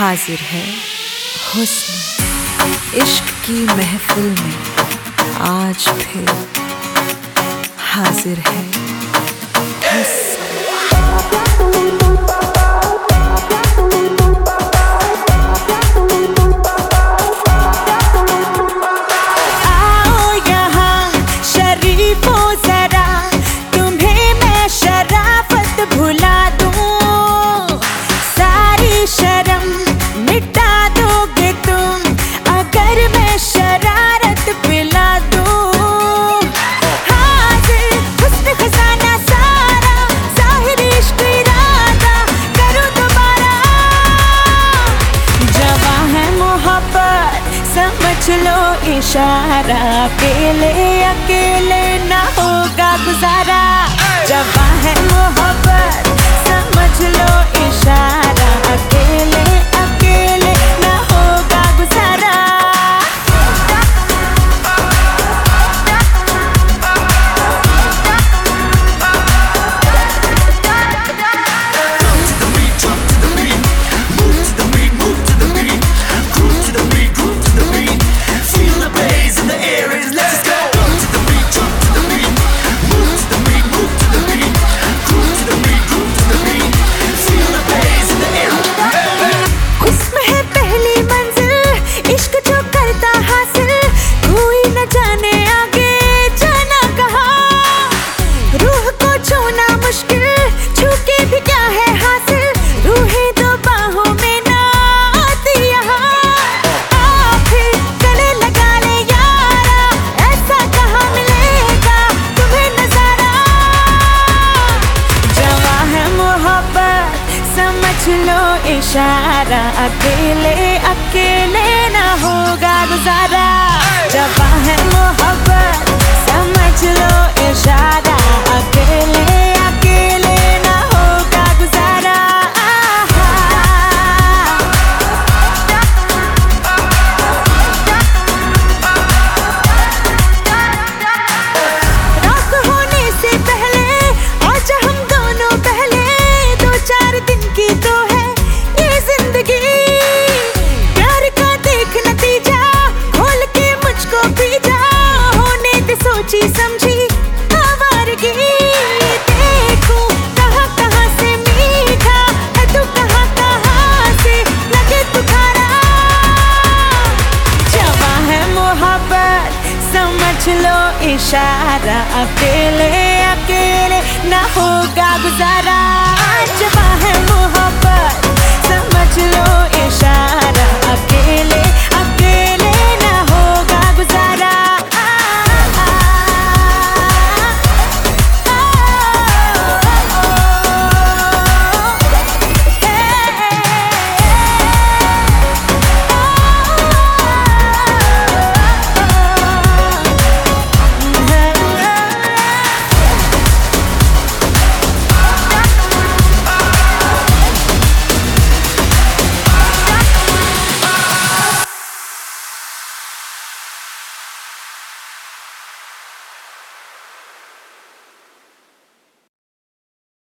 हाजिर है हुस्न इश्क की महफिल में, आज फिर हाजिर है हुस्न। समझ लो इशारा, अकेले ना होगा गुजारा। जवां है मोहब्बत समझ लो इशारा, अकेले ना होगा गुजारा। समझ लो इशारा, अकेले ना होगा गुजारा। जवां है मोहब्बत समझ लो इशारा, अकेले ना होगा गुजारा। रात होने से पहले आज हम दोनों पहले 2-4 दिन की तो है ये जिंदगी। प्यार का देख नतीजा खोल के मुझको पी जा, होने दे सोची समझी आवारगी। देखूं कहाँ से मीठा है तू, कहाँ से लगे तू खारा। जवां है मोहब्बत समझ लो इशारा, अकेले ना होगा गुजारा। जवां है मोहब्बत समझ लो इशारा,